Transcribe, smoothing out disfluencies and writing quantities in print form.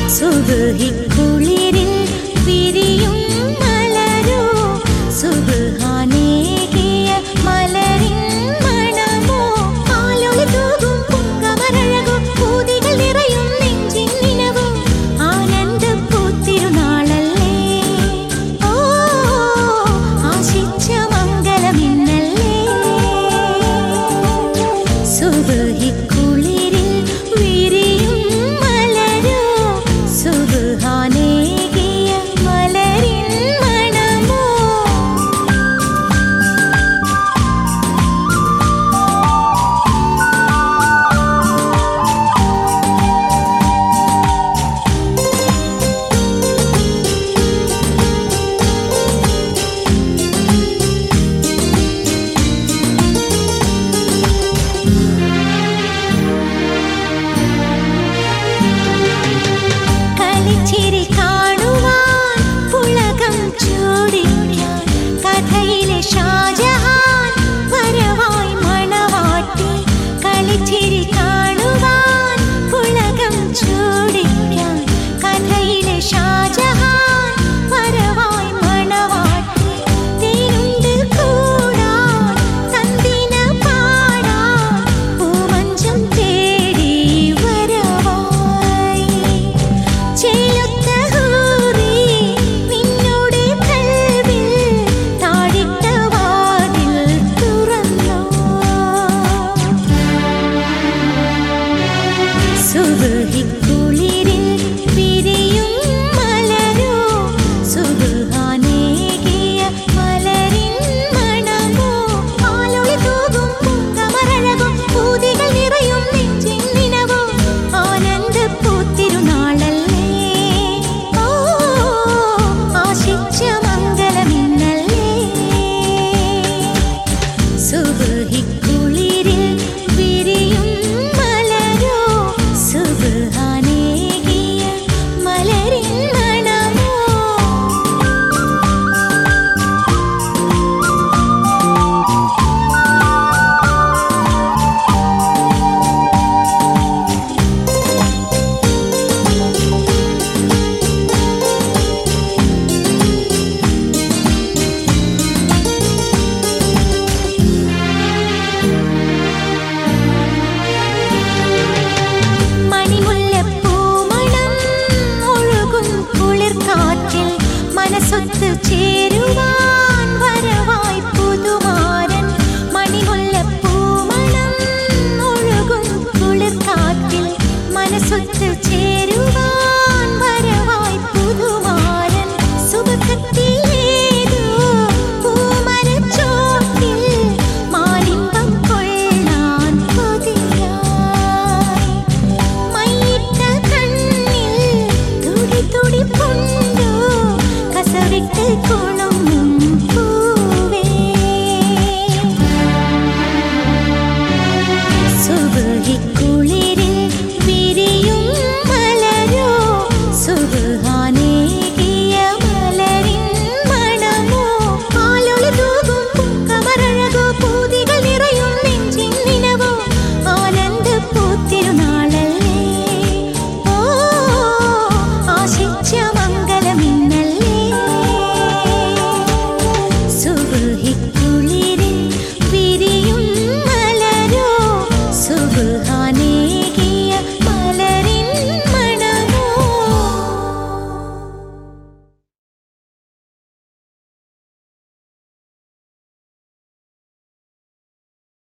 സുബ്ഹിക്കുളിരിൽ വിരിയും മലരോ സുബ്ഹാനേകിയ മലരിൻ മണമോ ആലൊളി തൂകും പൊങ്കമരഴകോ പൂതികൾ നിറയും നെഞ്ചിൻ നിനവോ ആനന്ദപ്പൂത്തിരുനാളല്ലേ ഓ ആശിച്ച മംഗളമിന്നല്ലേ സുബ്ഹിക്കുളിരിൽ വിരിയും മലരോ സുബ്ഹാനേകിയ മലരിൻ മണമോ കളിച്ചിരി കാണുവാൻ പുളകം ചൂടിക്കാൻ കഥയിലെ ഷാജഹാൻ വരവായി മണവാട്ടി കളിച്ചിരി കാണുവാൻ പുളകം ചൂടിക്കാൻ കഥയിലെ ഷാജഹാൻ വരവായി മണവാട്ടി തേനുണ്ട് കൂടാൻ തന്തിന പാടാൻ പൂമഞ്ചം തേടി വരവായി ചേലൊത്ത ഹൂറി നിന്നോട് കൽവിൽ താഴിട്ട വാതിൽ തുറന്നോ സുബ്ഹിക്കുളിരിൽ വിരിയും മലരോ സുബ്ഹാനേകിയ മലരിൻ മണമോ ആലൊളി തൂകും പൊങ്കമരഴകോ പൂതികൾ നിറയും നെഞ്ചിൻ നിനവോ ആനന്ദപ്പൂത്തിരുനാളല്ലേ ഓ ആശിച്ച മംഗളമിന്നല്ലേ സുബ്ഹിക്കുളിരിൽ വിരിയും മലരോ സുബ്ഹാനേകിയ മലരിൻ മണമോ മണിമുല്ലപ്പൂമണം ഒഴുകും കുളിർക്കാറ്റിൽ മനസ്സൊത്ത് ചേരുവാൻ വരവായി പുതുമാരൻ മണിമുല്ലപ്പൂമണം ഒഴുകും കുളിർക്കാറ്റിൽ മനസ്സൊത്ത് ചേരുവാൻ